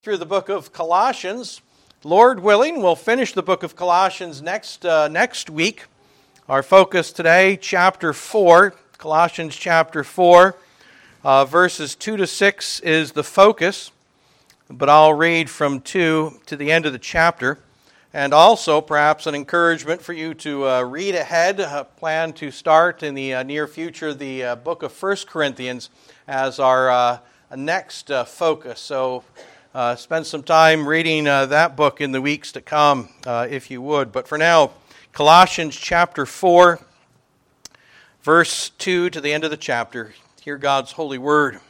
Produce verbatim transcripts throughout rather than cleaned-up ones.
Through the book of Colossians. Lord willing, we'll finish the book of Colossians next uh, next week. Our focus today, chapter four, Colossians chapter four, uh, verses two to six is the focus, but I'll read from two to the end of the chapter, and also perhaps an encouragement for you to uh, read ahead. Uh, plan to start in the uh, near future the uh, book of First Corinthians as our uh, next uh, focus. So. Uh, spend some time reading uh, that book in the weeks to come, uh, if you would. But for now, Colossians chapter four, verse two to the end of the chapter. Hear God's holy word.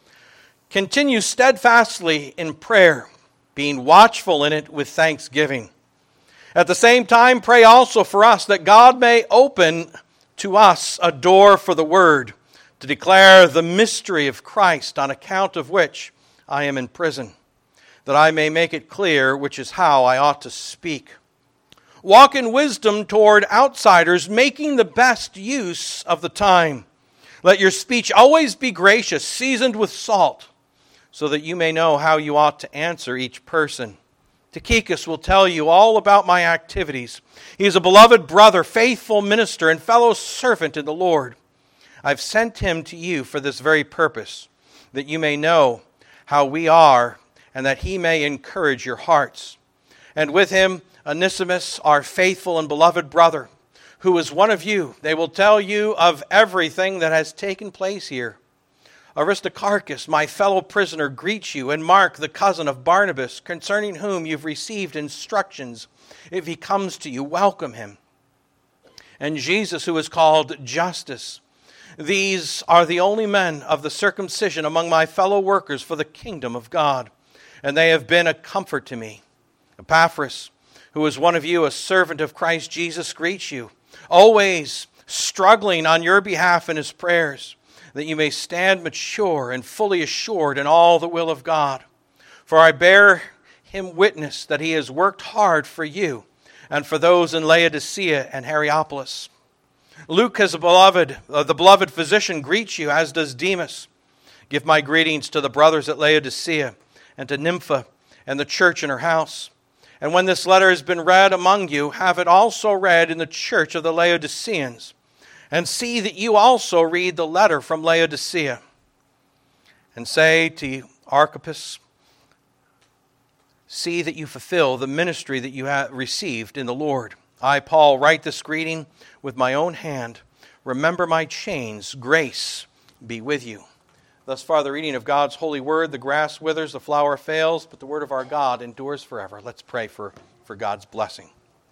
Continue steadfastly in prayer, being watchful in it with thanksgiving. At the same time, pray also for us that God may open to us a door for the word, to declare the mystery of Christ, on account of which I am in prison, that I may make it clear which is how I ought to speak. Walk in wisdom toward outsiders, making the best use of the time. Let your speech always be gracious, seasoned with salt, so that you may know how you ought to answer each person. Tychicus will tell you all about my activities. He is a beloved brother, faithful minister, and fellow servant in the Lord. I've sent him to you for this very purpose, that you may know how we are, and that he may encourage your hearts. And with him, Onesimus, our faithful and beloved brother, who is one of you. They will tell you of everything that has taken place here. Aristarchus, my fellow prisoner, greets you, and Mark, the cousin of Barnabas, concerning whom you've received instructions. If he comes to you, welcome him. And Jesus, who is called Justus. These are the only men of the circumcision among my fellow workers for the kingdom of God, and they have been a comfort to me. Epaphras, who is one of you, a servant of Christ Jesus, greets you, always struggling on your behalf in his prayers, that you may stand mature and fully assured in all the will of God. For I bear him witness that he has worked hard for you and for those in Laodicea and Hierapolis. Luke, as a beloved, uh, the beloved physician, greets you, as does Demas. Give my greetings to the brothers at Laodicea, and to Nympha, and the church in her house. And when this letter has been read among you, have it also read in the church of the Laodiceans. And see that you also read the letter from Laodicea. And say to Archippus, see that you fulfill the ministry that you have received in the Lord. I, Paul, write this greeting with my own hand. Remember my chains. Grace be with you. Thus far, the reading of God's holy word. The grass withers, the flower fails, but the word of our God endures forever. Let's pray for, for God's blessing.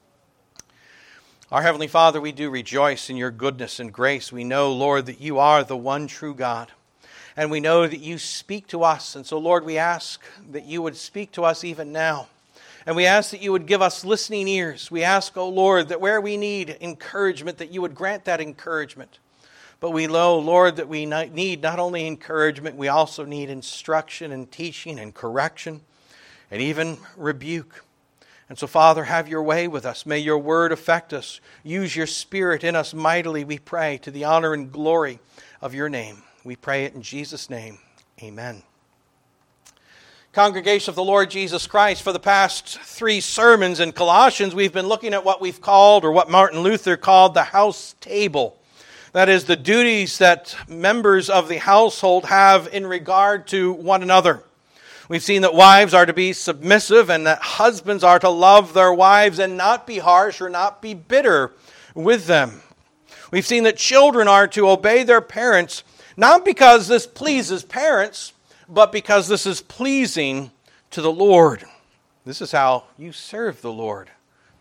Our Heavenly Father, we do rejoice in your goodness and grace. We know, Lord, that you are the one true God. And we know that you speak to us. And so, Lord, we ask that you would speak to us even now. And we ask that you would give us listening ears. We ask, O Lord, that where we need encouragement, that you would grant that encouragement. But we know, Lord, that we need not only encouragement, we also need instruction and teaching and correction and even rebuke. And so, Father, have your way with us. May your word affect us. Use your Spirit in us mightily, we pray, to the honor and glory of your name. We pray it in Jesus' name. Amen. Congregation of the Lord Jesus Christ, for the past three sermons in Colossians, we've been looking at what we've called, or what Martin Luther called, the house table. That is, the duties that members of the household have in regard to one another. We've seen that wives are to be submissive and that husbands are to love their wives and not be harsh or not be bitter with them. We've seen that children are to obey their parents, not because this pleases parents, but because this is pleasing to the Lord. This is how you serve the Lord.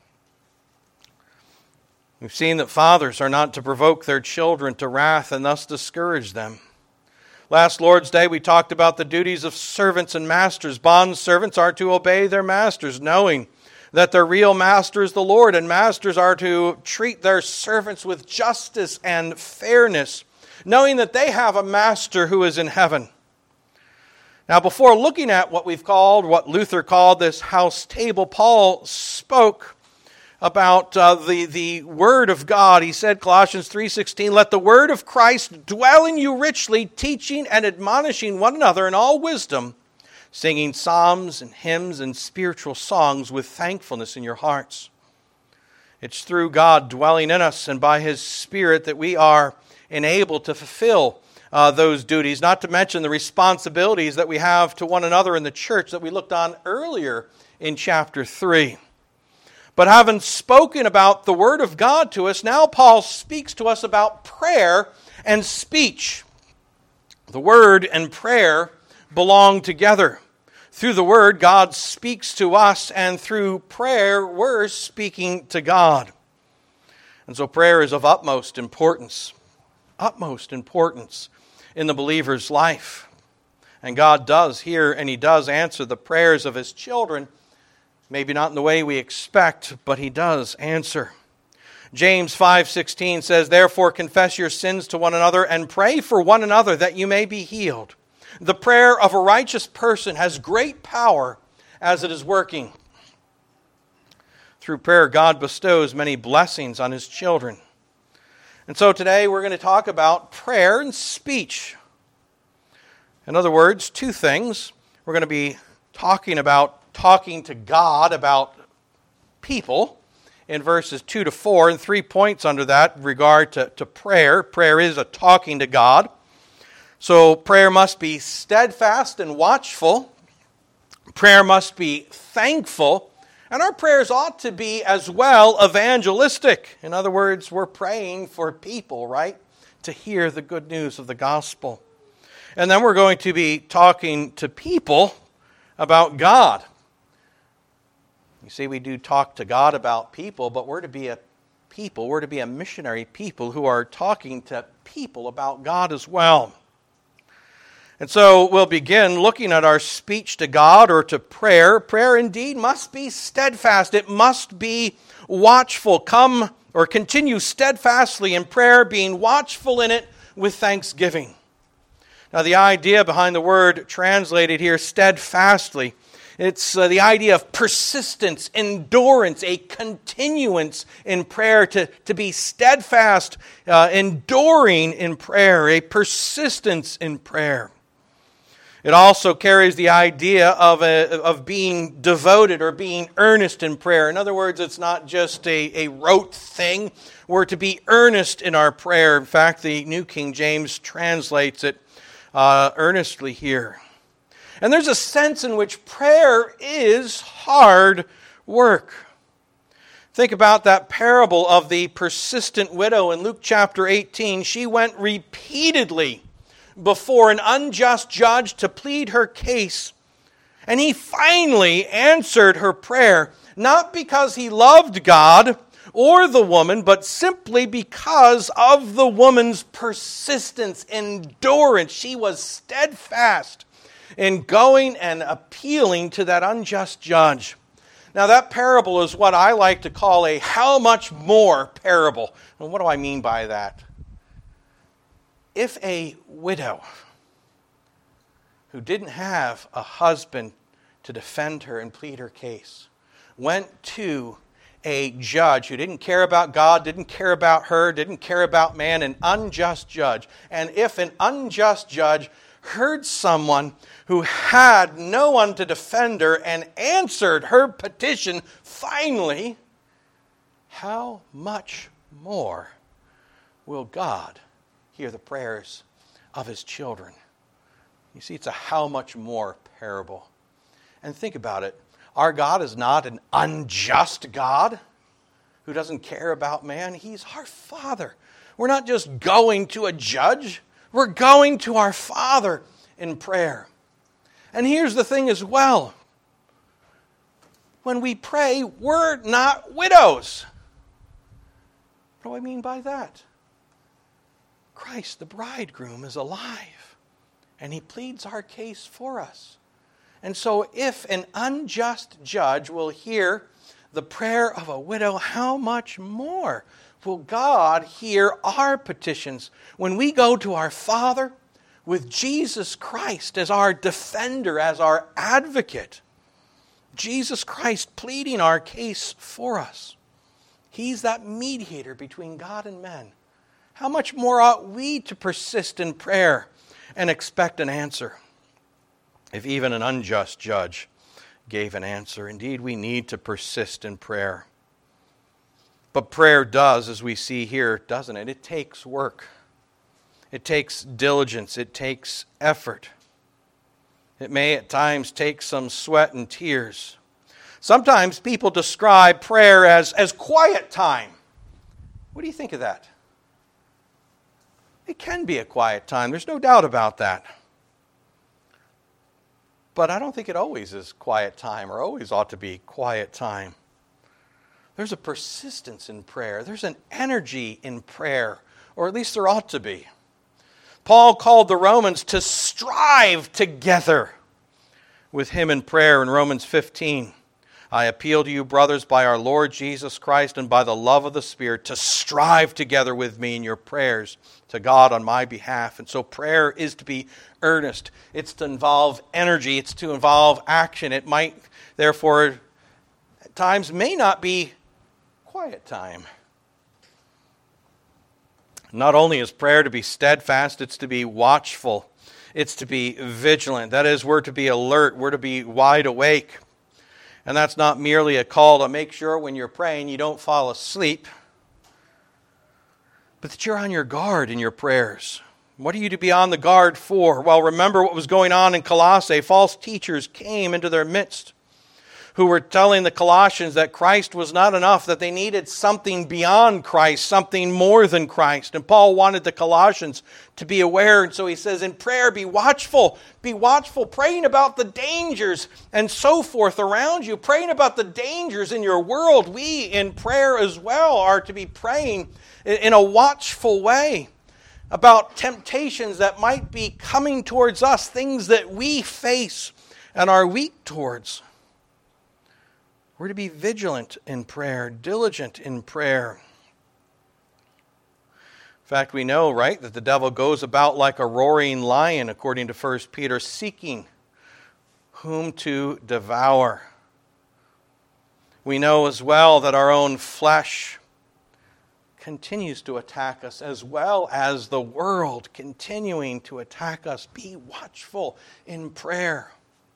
We've seen that fathers are not to provoke their children to wrath and thus discourage them. Last Lord's Day, we talked about the duties of servants and masters. Bond servants are to obey their masters, knowing that their real master is the Lord, and masters are to treat their servants with justice and fairness, knowing that they have a master who is in heaven. Now, before looking at what we've called, what Luther called this house table, Paul spoke about uh, the, the Word of God. He said, Colossians three sixteen, let the Word of Christ dwell in you richly, teaching and admonishing one another in all wisdom, singing psalms and hymns and spiritual songs with thankfulness in your hearts. It's through God dwelling in us and by His Spirit that we are enabled to fulfill uh, those duties, not to mention the responsibilities that we have to one another in the church that we looked on earlier in chapter three. But having spoken about the Word of God to us, now Paul speaks to us about prayer and speech. The Word and prayer belong together. Through the Word, God speaks to us, and through prayer, we're speaking to God. And so prayer is of utmost importance, utmost importance in the believer's life. And God does hear and He does answer the prayers of His children, maybe not in the way we expect, but He does answer. James five sixteen says, "Therefore confess your sins to one another and pray for one another that you may be healed. The prayer of a righteous person has great power as it is working." Through prayer, God bestows many blessings on His children. And so today we're going to talk about prayer and speech. In other words, two things. We're going to be talking about talking to God about people in verses two to four, and three points under that in regard to, to prayer. Prayer is a talking to God. So prayer must be steadfast and watchful. Prayer must be thankful. And our prayers ought to be as well evangelistic. In other words, we're praying for people, right, to hear the good news of the gospel. And then we're going to be talking to people about God. You see, we do talk to God about people, but we're to be a people, we're to be a missionary people who are talking to people about God as well. And so we'll begin looking at our speech to God or to prayer. Prayer indeed must be steadfast. It must be watchful. Come or continue steadfastly in prayer, being watchful in it with thanksgiving. Now the idea behind the word translated here, steadfastly, it's uh, the idea of persistence, endurance, a continuance in prayer, to, to be steadfast, uh, enduring in prayer, a persistence in prayer. It also carries the idea of a, of being devoted or being earnest in prayer. In other words, it's not just a, a rote thing. We're to be earnest in our prayer. In fact, the New King James translates it uh, earnestly here. And there's a sense in which prayer is hard work. Think about that parable of the persistent widow in Luke chapter eighteen. She went repeatedly before an unjust judge to plead her case. And he finally answered her prayer, not because he loved God or the woman, but simply because of the woman's persistence, endurance. She was steadfast in going and appealing to that unjust judge. Now that parable is what I like to call a how much more parable. And what do I mean by that? If a widow who didn't have a husband to defend her and plead her case went to a judge who didn't care about God, didn't care about her, didn't care about man, an unjust judge, and if an unjust judge heard someone who had no one to defend her and answered her petition finally, how much more will God hear the prayers of His children? You see, it's a how much more parable. And think about it. Our God is not an unjust God who doesn't care about man. He's our Father. We're not just going to a judge. We're going to our Father in prayer. And here's the thing as well. When we pray, we're not widows. What do I mean by that? Christ, the bridegroom, is alive, and He pleads our case for us. And so if an unjust judge will hear the prayer of a widow, how much more will God hear our petitions when we go to our Father with Jesus Christ as our defender, as our advocate? Jesus Christ pleading our case for us. He's that mediator between God and men. How much more ought we to persist in prayer and expect an answer? if even an unjust judge gave an answer. Indeed, we need to persist in prayer. But prayer does, as we see here, doesn't it? It takes work. It takes diligence. It takes effort. It may at times take some sweat and tears. Sometimes people describe prayer as, as quiet time. What do you think of that? It can be a quiet time. There's no doubt about that. But I don't think it always is quiet time or always ought to be quiet time. There's a persistence in prayer. There's an energy in prayer, or at least there ought to be. Paul called the Romans to strive together with him in prayer in Romans fifteen. I appeal to you, brothers, by our Lord Jesus Christ and by the love of the Spirit, to strive together with me in your prayers to God on my behalf. And so prayer is to be earnest. It's to involve energy. It's to involve action. It might, therefore, at times may not be quiet time. Not only is prayer to be steadfast, it's to be watchful. It's to be vigilant. That is, we're to be alert. We're to be wide awake. And that's not merely a call to make sure when you're praying you don't fall asleep, but that you're on your guard in your prayers. What are you to be on the guard for? Well, remember what was going on in Colossae. False teachers came into their midst who were telling the Colossians that Christ was not enough, that they needed something beyond Christ, something more than Christ. And Paul wanted the Colossians to be aware, and so he says, in prayer, be watchful, be watchful, praying about the dangers and so forth around you, praying about the dangers in your world. We, in prayer as well, are to be praying in a watchful way about temptations that might be coming towards us, things that we face and are weak towards. We're to be vigilant in prayer, diligent in prayer. In fact, we know, right, that the devil goes about like a roaring lion, according to First Peter, seeking whom to devour. We know as well that our own flesh continues to attack us, as well as the world continuing to attack us. Be watchful in prayer.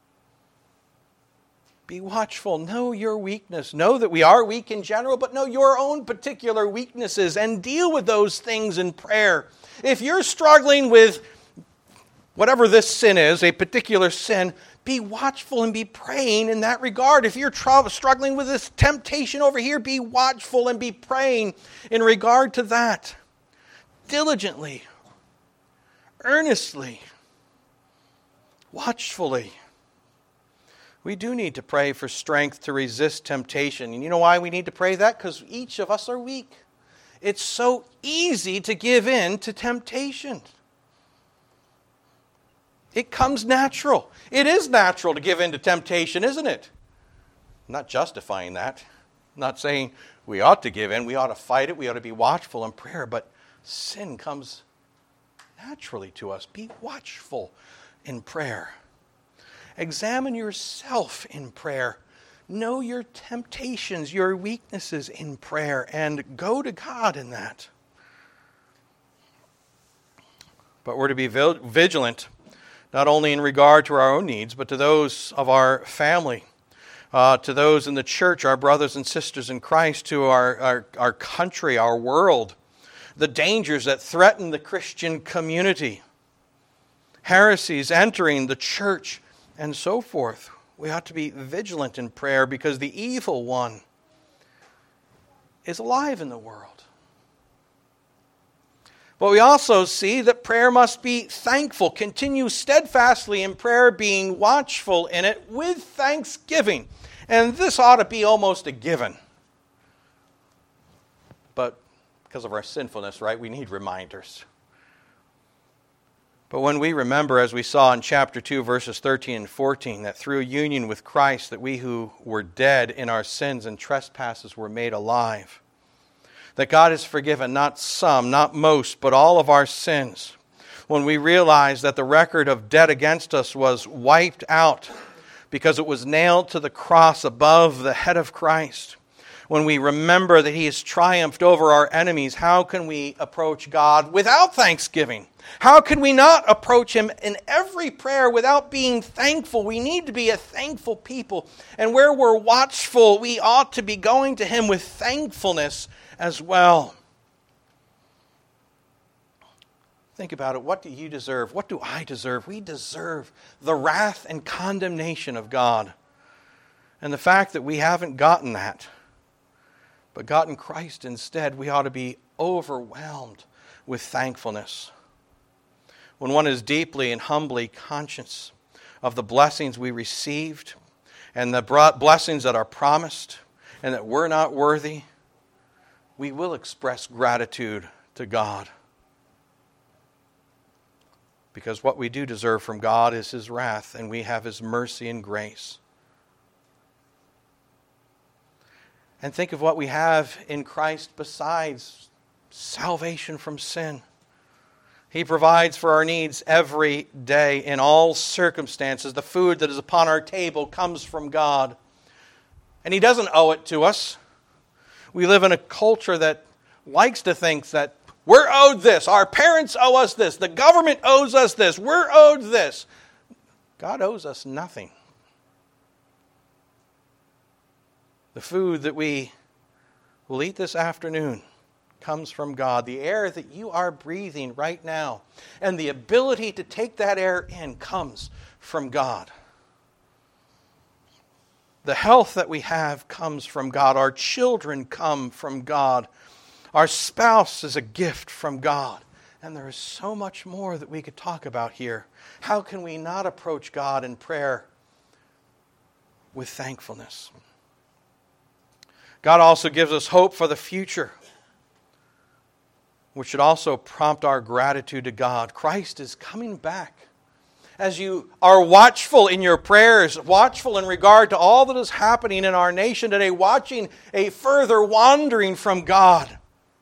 Be watchful. Know your weakness. Know that we are weak in general, but know your own particular weaknesses and deal with those things in prayer. If you're struggling with whatever this sin is, a particular sin, be watchful and be praying in that regard. If you're tr- struggling with this temptation over here, be watchful and be praying in regard to that. Diligently, earnestly, watchfully. We do need to pray for strength to resist temptation. And you know why we need to pray that? Because each of us are weak. It's so easy to give in to temptation. It comes natural. It is natural to give in to temptation, isn't it? I'm not justifying that. I'm not saying we ought to give in. We ought to fight it. We ought to be watchful in prayer. But sin comes naturally to us. Be watchful in prayer. Examine yourself in prayer. Know your temptations, your weaknesses in prayer, and go to God in that. But we're to be vigilant, not only in regard to our own needs, but to those of our family, uh, to those in the church, our brothers and sisters in Christ, to our, our, our country, our world, the dangers that threaten the Christian community, heresies entering the church, and so forth. We ought to be vigilant in prayer because the evil one is alive in the world. But we also see that prayer must be thankful. Continue steadfastly in prayer, being watchful in it with thanksgiving. And this ought to be almost a given. But because of our sinfulness, right, we need reminders. But when we remember, as we saw in chapter two, verses thirteen and fourteen, that through union with Christ, that we who were dead in our sins and trespasses were made alive, that God has forgiven not some, not most, but all of our sins. When we realize that the record of debt against us was wiped out because it was nailed to the cross above the head of Christ. when we remember that He has triumphed over our enemies, how can we approach God without thanksgiving? How can we not approach Him in every prayer without being thankful? We need to be a thankful people. And where we're watchful, we ought to be going to Him with thankfulness as well. Think about it. What do you deserve? What do I deserve? We deserve the wrath and condemnation of God. And the fact that we haven't gotten that, but gotten Christ instead, we ought to be overwhelmed with thankfulness. When one is deeply and humbly conscious of the blessings we received and the blessings that are promised and that we're not worthy, we will express gratitude to God. Because what we do deserve from God is His wrath, and we have His mercy and grace. And think of what we have in Christ besides salvation from sin. He provides for our needs every day in all circumstances. The food that is upon our table comes from God. And He doesn't owe it to us. We live in a culture that likes to think that we're owed this. Our parents owe us this. The government owes us this. We're owed this. God owes us nothing. The food that we will eat this afternoon comes from God. The air that you are breathing right now and the ability to take that air in comes from God. The health that we have comes from God. Our children come from God. Our spouse is a gift from God. And there is so much more that we could talk about here. How can we not approach God in prayer with thankfulness? God also gives us hope for the future, which should also prompt our gratitude to God. Christ is coming back. As you are watchful in your prayers, watchful in regard to all that is happening in our nation today, watching a further wandering from God,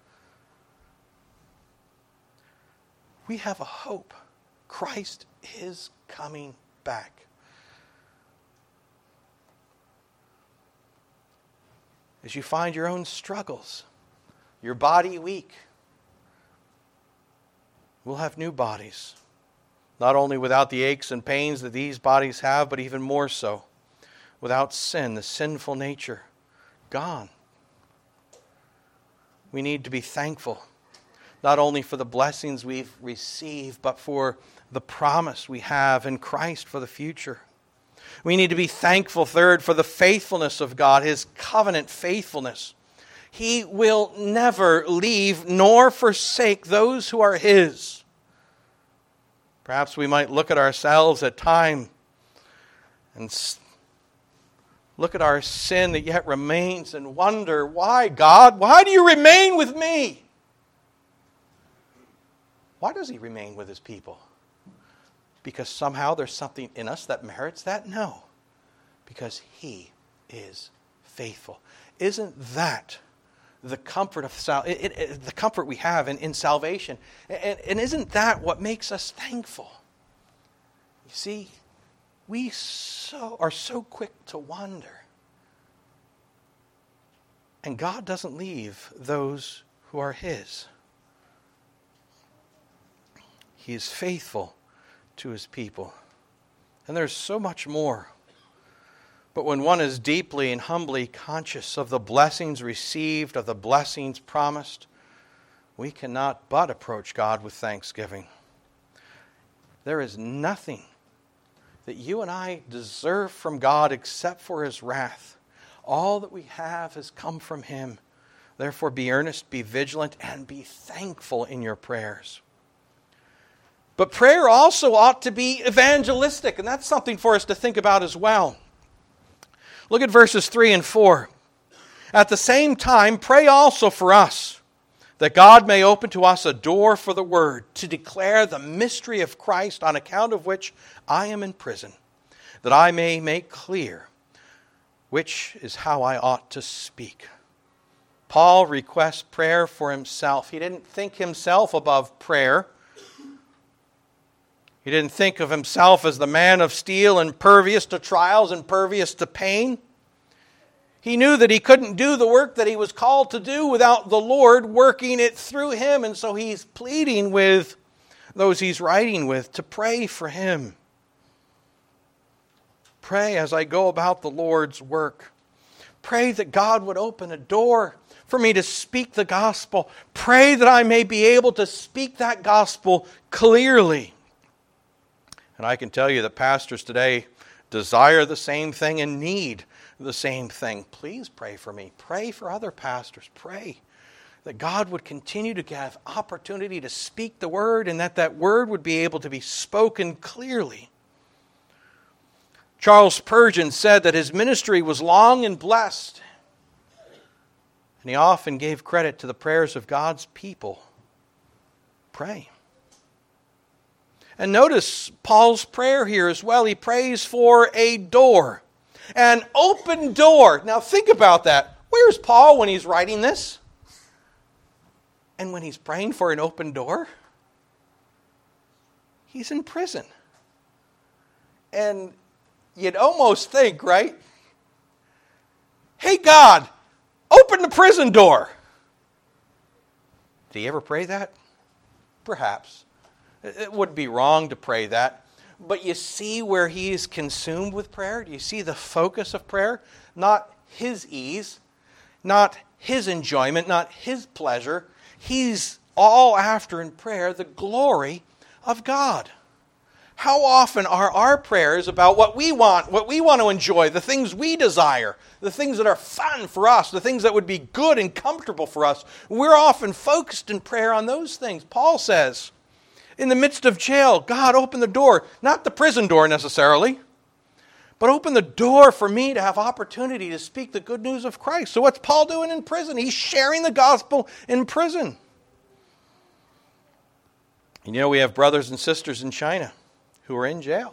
we have a hope. Christ is coming back. As you find your own struggles, your body weak, we'll have new bodies. Not only without the aches and pains that these bodies have, but even more so, without sin, the sinful nature, gone. We need to be thankful, not only for the blessings we've received, but for the promise we have in Christ for the future. We need to be thankful, third, for the faithfulness of God, His covenant faithfulness. He will never leave nor forsake those who are His. Perhaps we might look at ourselves at time and look at our sin that yet remains and wonder, why, God? Why do you remain with me? Why does He remain with His people? Because somehow there's something in us that merits that? No. Because He is faithful. Isn't that the comfort of sal- it, it, it, the comfort we have in, in salvation? And, and isn't that what makes us thankful? You see, we so are so quick to wander. And God doesn't leave those who are His. He is faithful to His people. And there's so much more. But when one is deeply and humbly conscious of the blessings received, of the blessings promised, we cannot but approach God with thanksgiving. There is nothing that you and I deserve from God except for His wrath. All that we have has come from Him. Therefore, be earnest, be vigilant, and be thankful in your prayers. But prayer also ought to be evangelistic, and that's something for us to think about as well. Look at verses three and four. At the same time, pray also for us, that God may open to us a door for the word, to declare the mystery of Christ, on account of which I am in prison, that I may make clear which is how I ought to speak. Paul requests prayer for himself. He didn't think himself above prayer. He didn't think of himself as the man of steel, impervious to trials, impervious to pain. He knew that he couldn't do the work that he was called to do without the Lord working it through him. And so he's pleading with those he's writing with to pray for him. Pray as I go about the Lord's work. Pray that God would open a door for me to speak the gospel. Pray that I may be able to speak that gospel clearly. And I can tell you that pastors today desire the same thing and need the same thing. Please pray for me. Pray for other pastors. Pray that God would continue to have opportunity to speak the word and that that word would be able to be spoken clearly. Charles Spurgeon said that his ministry was long and blessed, and he often gave credit to the prayers of God's people. Pray. And notice Paul's prayer here as well. He prays for a door, an open door. Now think about that. Where's Paul when he's writing this? And when he's praying for an open door? He's in prison. And you'd almost think, right? Hey, God, open the prison door. Did he ever pray that? Perhaps. It would be wrong to pray that. But you see where he is consumed with prayer? Do you see the focus of prayer? Not his ease, not his enjoyment, not his pleasure. He's all after in prayer the glory of God. How often are our prayers about what we want, what we want to enjoy, the things we desire, the things that are fun for us, the things that would be good and comfortable for us? We're often focused in prayer on those things. Paul says, in the midst of jail, God, open the door, not the prison door necessarily, but open the door for me to have opportunity to speak the good news of Christ. So what's Paul doing in prison? He's sharing the gospel in prison. And you know, we have brothers and sisters in China who are in jail.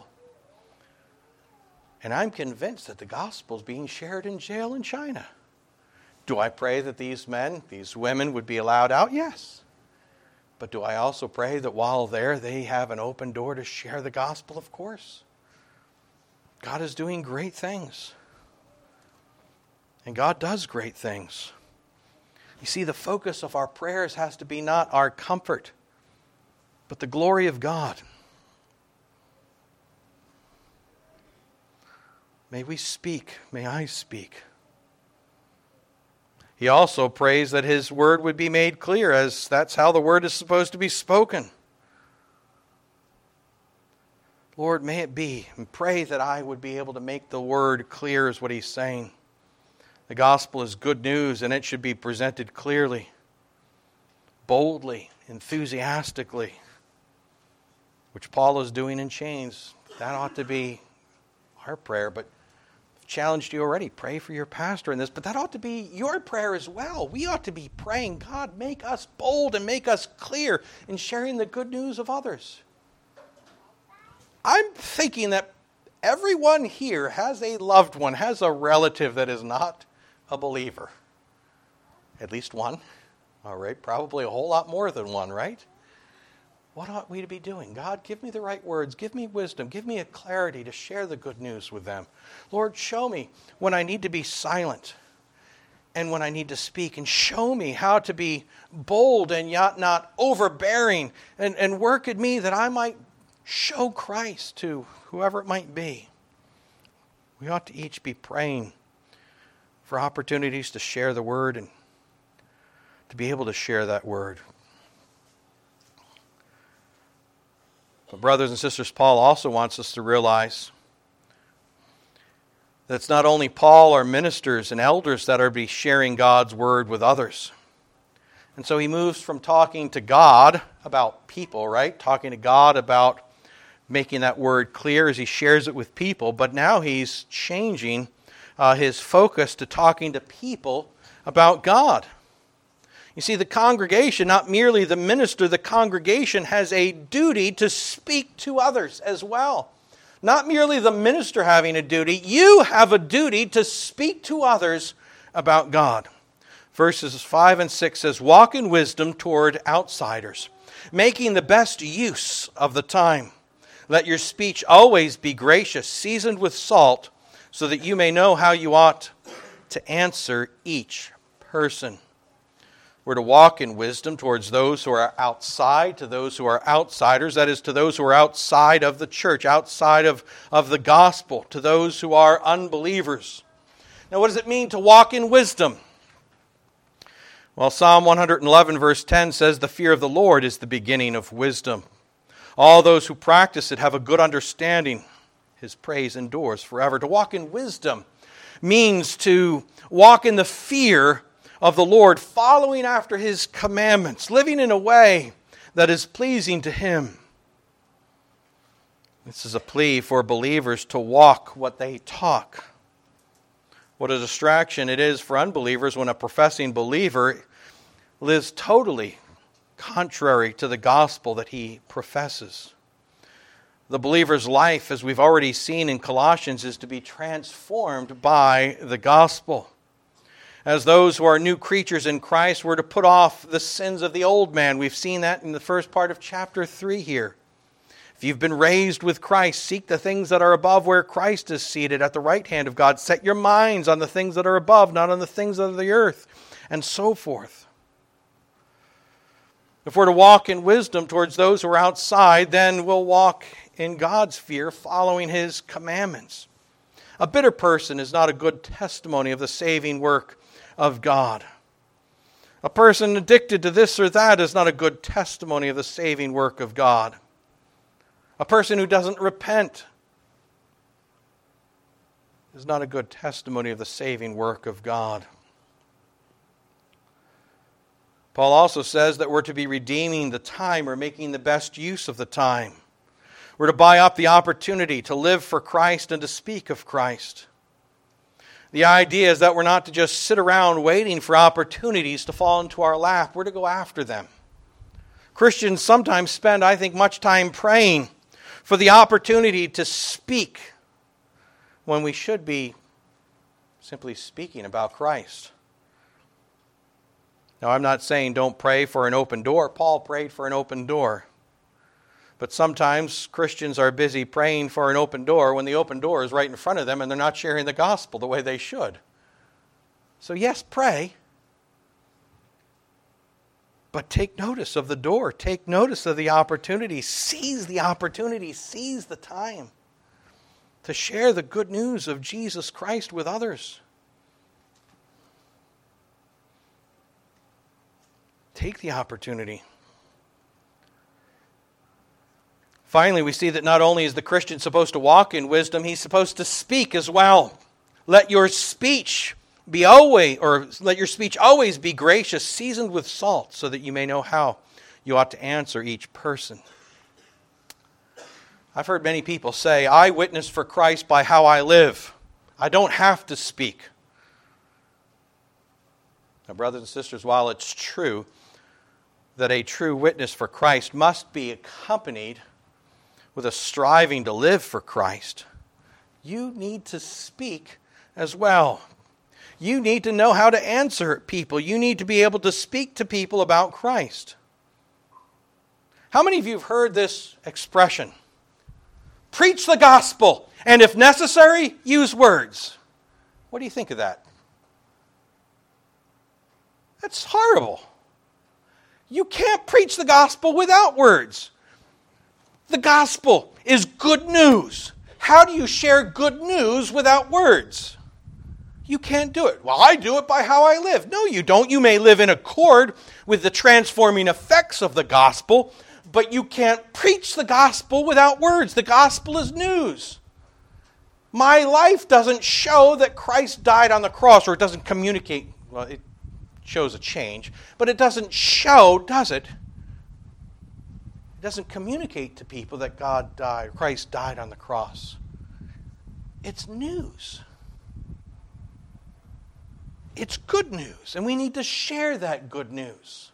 And I'm convinced that the gospel is being shared in jail in China. Do I pray that these men, these women would be allowed out? Yes. But do I also pray that while there they have an open door to share the gospel? Of course. God is doing great things. And God does great things. You see, the focus of our prayers has to be not our comfort, but the glory of God. May we speak, may I speak. He also prays that his word would be made clear, as that's how the word is supposed to be spoken. Lord, may it be, and pray that I would be able to make the word clear is what he's saying. The gospel is good news, and it should be presented clearly, boldly, enthusiastically, which Paul is doing in chains. That ought to be our prayer, but challenged you already. Pray for your pastor in this, but that ought to be your prayer as well. We ought to be praying, God, make us bold and make us clear in sharing the good news of others. I'm thinking that everyone here has a loved one, has a relative that is not a believer. At least one. All right, probably a whole lot more than one, right? What ought we to be doing? God, give me the right words. Give me wisdom. Give me a clarity to share the good news with them. Lord, show me when I need to be silent and when I need to speak. And show me how to be bold and yet not overbearing. And, and work in me that I might show Christ to whoever it might be. We ought to each be praying for opportunities to share the word and to be able to share that word. But brothers and sisters, Paul also wants us to realize that it's not only Paul or ministers and elders that are be sharing God's word with others. And so he moves from talking to God about people, right? Talking to God about making that word clear as he shares it with people. But now he's changing uh, his focus to talking to people about God. You see, the congregation, not merely the minister, the congregation has a duty to speak to others as well. Not merely the minister having a duty, you have a duty to speak to others about God. Verses five and six says, walk in wisdom toward outsiders, making the best use of the time. Let your speech always be gracious, seasoned with salt, so that you may know how you ought to answer each person. We're to walk in wisdom towards those who are outside, to those who are outsiders, that is, to those who are outside of the church, outside of, of the gospel, to those who are unbelievers. Now, what does it mean to walk in wisdom? Well, Psalm one eleven verse ten says, "The fear of the Lord is the beginning of wisdom. All those who practice it have a good understanding. His praise endures forever." To walk in wisdom means to walk in the fear of the Lord, following after His commandments, living in a way that is pleasing to Him. This is a plea for believers to walk what they talk. What a distraction it is for unbelievers when a professing believer lives totally contrary to the gospel that he professes. The believer's life, as we've already seen in Colossians, is to be transformed by the gospel. As those who are new creatures in Christ, we're to put off the sins of the old man. We've seen that in the first part of chapter three here. If you've been raised with Christ, seek the things that are above where Christ is seated at the right hand of God. Set your minds on the things that are above, not on the things of the earth, and so forth. If we're to walk in wisdom towards those who are outside, then we'll walk in God's fear, following His commandments. A bitter person is not a good testimony of the saving work of God. A person addicted to this or that is not a good testimony of the saving work of God. A person who doesn't repent is not a good testimony of the saving work of God. Paul also says that we're to be redeeming the time or making the best use of the time. We're to buy up the opportunity to live for Christ and to speak of Christ. The idea is that we're not to just sit around waiting for opportunities to fall into our lap. We're to go after them. Christians sometimes spend, I think, much time praying for the opportunity to speak when we should be simply speaking about Christ. Now, I'm not saying don't pray for an open door. Paul prayed for an open door. But sometimes Christians are busy praying for an open door when the open door is right in front of them and they're not sharing the gospel the way they should. So yes, pray. But take notice of the door. Take notice of the opportunity. Seize the opportunity. Seize the time to share the good news of Jesus Christ with others. Take the opportunity. Finally, we see that not only is the Christian supposed to walk in wisdom, he's supposed to speak as well. Let your speech be always, or let your speech always be gracious, seasoned with salt, so that you may know how you ought to answer each person. I've heard many people say, I witness for Christ by how I live. I don't have to speak. Now, brothers and sisters, while it's true that a true witness for Christ must be accompanied with a striving to live for Christ, you need to speak as well. You need to know how to answer people. You need to be able to speak to people about Christ. How many of you have heard this expression? Preach the gospel, and if necessary, use words. What do you think of that? That's horrible. You can't preach the gospel without words. The gospel is good news. How do you share good news without words? You can't do it. Well, I do it by how I live. No, you don't. You may live in accord with the transforming effects of the gospel, but you can't preach the gospel without words. The gospel is news. My life doesn't show that Christ died on the cross, or it doesn't communicate. Well, it shows a change, but it doesn't show, does it? It doesn't communicate to people that God died, Christ died on the cross. It's news. It's good news, and we need to share that good news.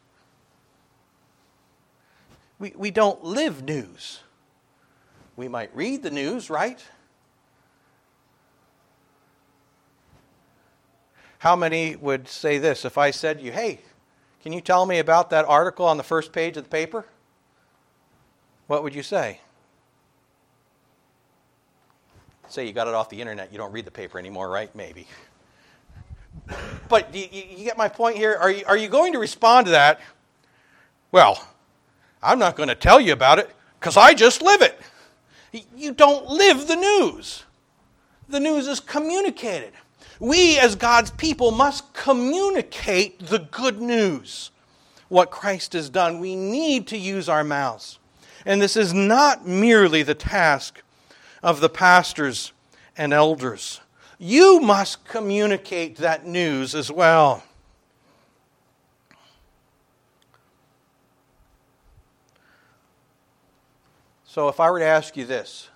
We, we don't live news. We might read the news, right? How many would say this if I said to you, hey, can you tell me about that article on the first page of the paper? What would you say? Say you got it off the internet, you don't read the paper anymore, right? Maybe. But you, you get my point here? Are you, are you going to respond to that? Well, I'm not going to tell you about it because I just live it. You don't live the news. The news is communicated. We as God's people must communicate the good news, what Christ has done. We need to use our mouths. And this is not merely the task of the pastors and elders. You must communicate that news as well. So if I were to ask you this,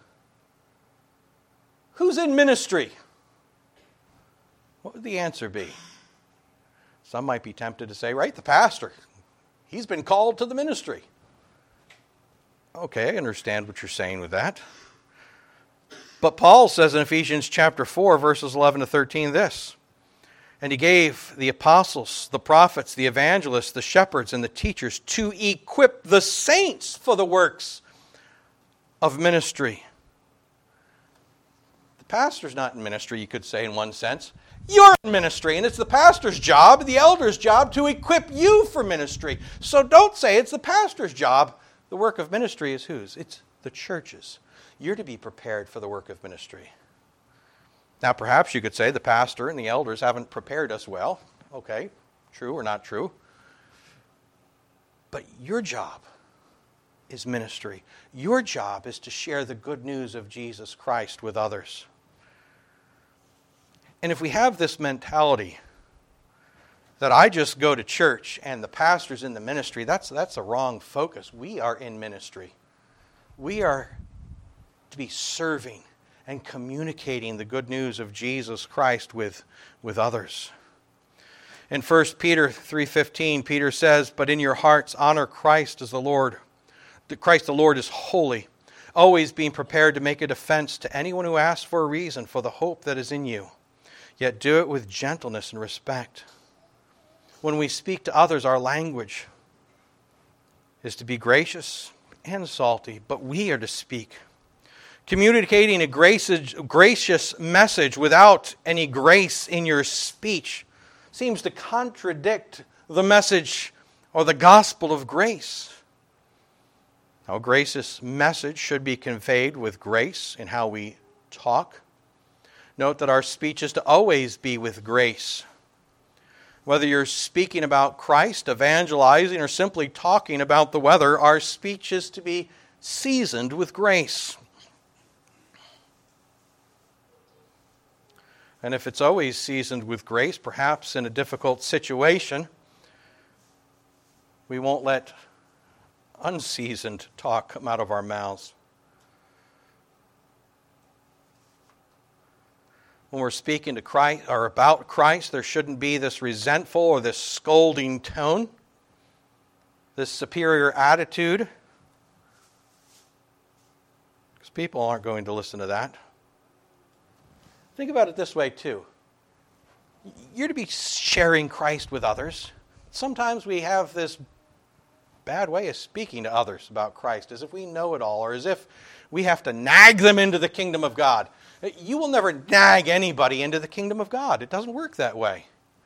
who's in ministry? What would the answer be? Some might be tempted to say, right, the pastor. He's been called to the ministry. Okay, I understand what you're saying with that. But Paul says in Ephesians chapter four, verses eleven to thirteen this, and he gave the apostles, the prophets, the evangelists, the shepherds, and the teachers to equip the saints for the works of ministry. The pastor's not in ministry, you could say in one sense. You're in ministry, and it's the pastor's job, the elder's job, to equip you for ministry. So don't say it's the pastor's job. The work of ministry is whose? It's the church's. You're to be prepared for the work of ministry. Now, perhaps you could say the pastor and the elders haven't prepared us well. Okay, true or not true. But your job is ministry. Your job is to share the good news of Jesus Christ with others. And if we have this mentality that I just go to church and the pastor's in the ministry, that's, that's a wrong focus. We are in ministry. We are to be serving and communicating the good news of Jesus Christ with, with others. In First Peter three fifteen, Peter says, "But in your hearts honor Christ as the Lord. Christ the Lord is holy, always being prepared to make a defense to anyone who asks for a reason for the hope that is in you. Yet do it with gentleness and respect." When we speak to others, our language is to be gracious and salty, but we are to speak. Communicating a gracious, gracious message without any grace in your speech seems to contradict the message or the gospel of grace. Our gracious message should be conveyed with grace in how we talk. Note that our speech is to always be with grace. Whether you're speaking about Christ, evangelizing, or simply talking about the weather, our speech is to be seasoned with grace. And if it's always seasoned with grace, perhaps in a difficult situation, we won't let unseasoned talk come out of our mouths. When we're speaking to Christ or about Christ, there shouldn't be this resentful or this scolding tone, this superior attitude, because people aren't going to listen to that. Think about it this way too. You're to be sharing Christ with others. Sometimes we have this bad way of speaking to others about Christ, as if we know it all, or as if we have to nag them into the kingdom of God. You will never nag anybody into the kingdom of God. It doesn't work that way.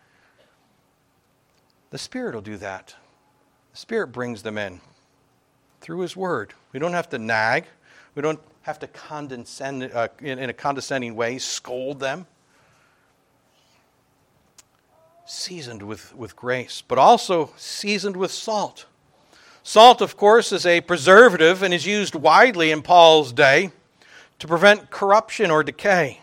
The Spirit will do that. The Spirit brings them in through His Word. We don't have to nag. We don't have to condescend uh, in, in a condescending way, scold them. Seasoned with, with grace, but also seasoned with salt. Salt, of course, is a preservative and is used widely in Paul's day to prevent corruption or decay.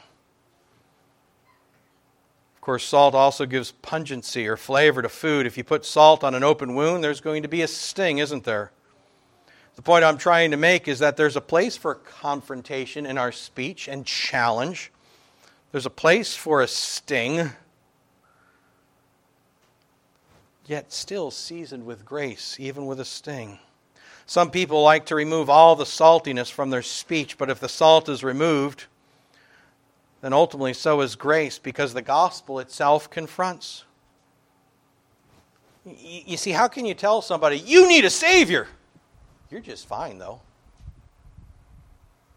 Of course, salt also gives pungency or flavor to food. If you put salt on an open wound, there's going to be a sting, isn't there? The point I'm trying to make is that there's a place for confrontation in our speech and challenge. There's a place for a sting, yet still seasoned with grace, even with a sting. Some people like to remove all the saltiness from their speech, but if the salt is removed, then ultimately so is grace, because the gospel itself confronts. You see, how can you tell somebody, you need a Savior? You're just fine, though.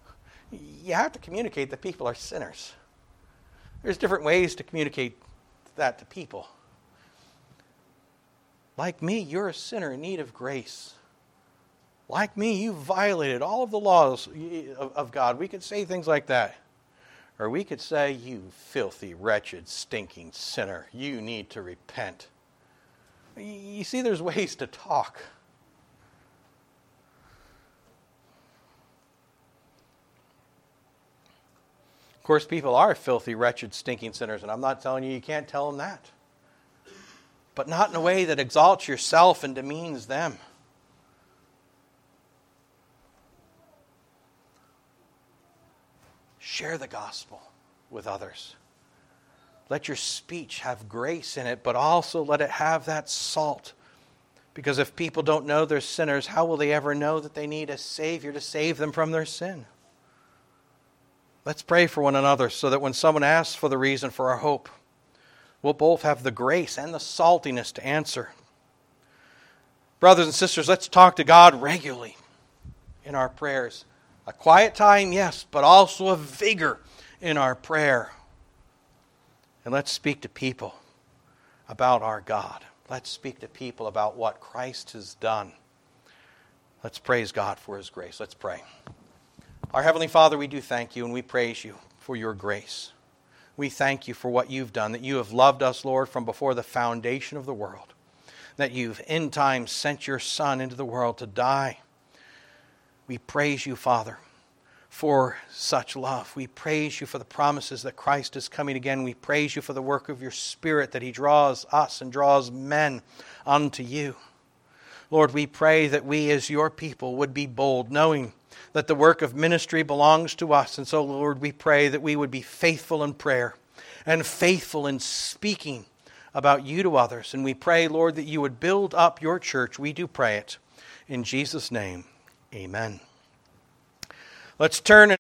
You have to communicate that people are sinners. There's different ways to communicate that to people. Like me, you're a sinner in need of grace. Like me, you violated all of the laws of God. We could say things like that. Or we could say, you filthy, wretched, stinking sinner, you need to repent. You see, there's ways to talk. Of course, people are filthy, wretched, stinking sinners, and I'm not telling you you can't tell them that. But not in a way that exalts yourself and demeans them. Share the gospel with others. Let your speech have grace in it, but also let it have that salt. Because if people don't know they're sinners, how will they ever know that they need a Savior to save them from their sin? Let's pray for one another so that when someone asks for the reason for our hope, we'll both have the grace and the saltiness to answer. Brothers and sisters, let's talk to God regularly in our prayers. A quiet time, yes, but also a vigor in our prayer. And let's speak to people about our God. Let's speak to people about what Christ has done. Let's praise God for His grace. Let's pray. Our Heavenly Father, we do thank you and we praise you for your grace. We thank you for what you've done, that you have loved us, Lord, from before the foundation of the world, that you've in time sent your Son into the world to die. We praise you, Father, for such love. We praise you for the promises that Christ is coming again. We praise you for the work of your Spirit, that He draws us and draws men unto you. Lord, we pray that we as your people would be bold, knowing that the work of ministry belongs to us. And so, Lord, we pray that we would be faithful in prayer and faithful in speaking about you to others. And we pray, Lord, that you would build up your church. We do pray it in Jesus' name. Amen. Let's turn